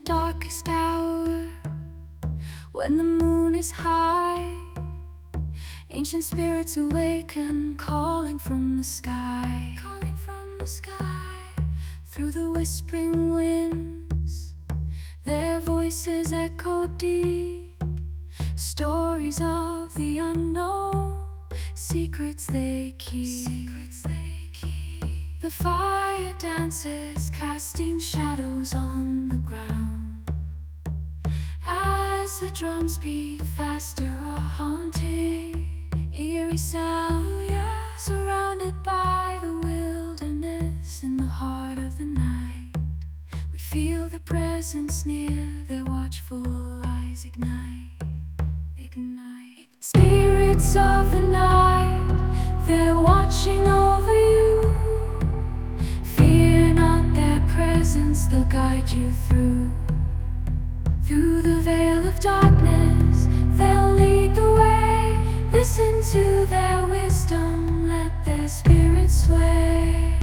darkest hour, when the moon is high, ancient spirits awaken, calling from the sky, through the whispering winds. Their voices echo deep, stories of the unknown, secrets they keep. The fire dances, casting shadows on the ground. As the drums beat faster, a haunting, eerie sound, surrounded by the wilderness in the heart of the night. We feel the presence near, their watchful eyes ignite. Spirits of the night, they're watching over you. Fear not, their presence, they'll guide you through. Through the veil of darkness, they'll lead the way. Listen to their wisdom, let their spirit sway.